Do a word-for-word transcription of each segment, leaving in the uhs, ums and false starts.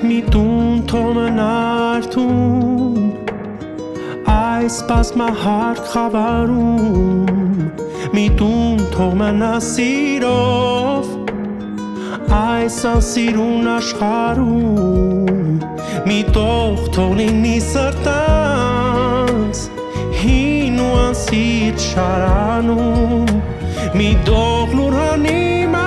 Mitun tomenartun Այս բազմահարկ խավարում Միտուն թող մնա սիրով Այս անսիրուն աշխարհում Մի տող թող լինի սրտանց Հին ու անսիր շարանում Մի տող լուր հանի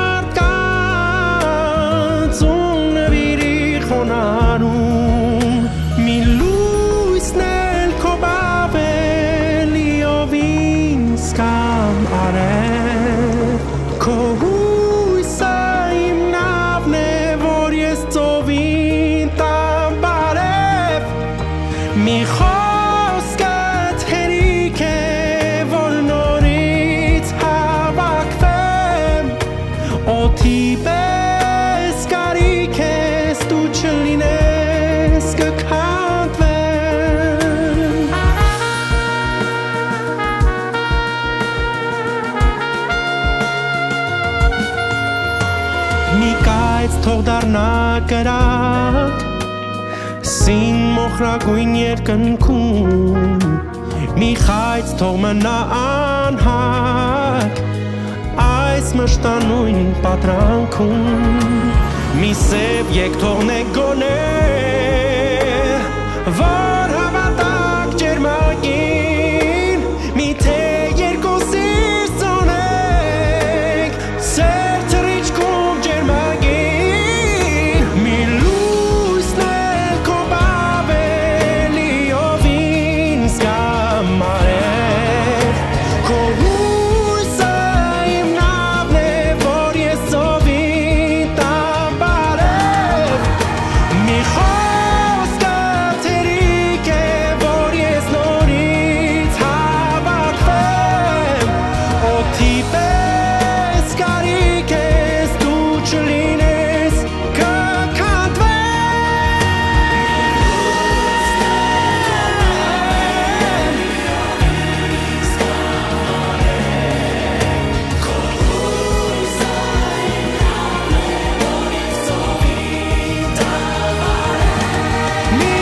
մարդկանց ու նվիրի խոնարհում Մի լույսն էլ քո բավելիով ինձ կամ արև Քո հույսը իմ նավն է, որ ես ծովին տամ բարև Մի խոսքդ հերիք է, որ նորից հավաքվեմ Օդի պես կարիք ես, դու չլինես կքանդվեմ Մի կայծ թող դառնա կրակ Սին մոխրագույն երկնքում Մի խայծ թող մնա անհակ Այս մշտանույն պատրանքում Մի սև եկ թողնեք գոնե Որ հավատակ ջերմակին Մի թե երկուսից ծոնեք Սեր թռիչքում ջերմակին Մի լույսն էլ քո բավելիով ինձ կամ արև Քո հույսը իմ նավն է, որ ես ծովին տամ բարև Մի խոսքդ հերիք է, որ ես նորից հավաքվեմ Օդի պես կարիք ես, դու չլինես Մի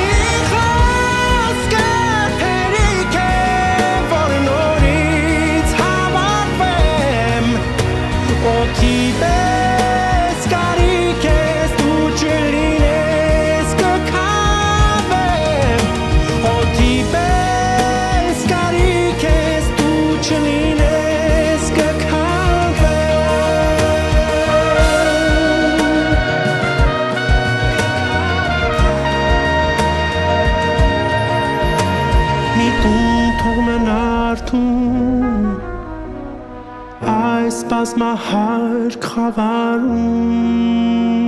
խոսքդ հերիք է, որ նորից հավաքվեմ Օդի պես կարիք ես, դու չլինես կքանդվեմ Օդի պես կարիք ես, դու չլինես կքանդվեմ Միտուն թող մնարդում Այս բազմահարկ խավարում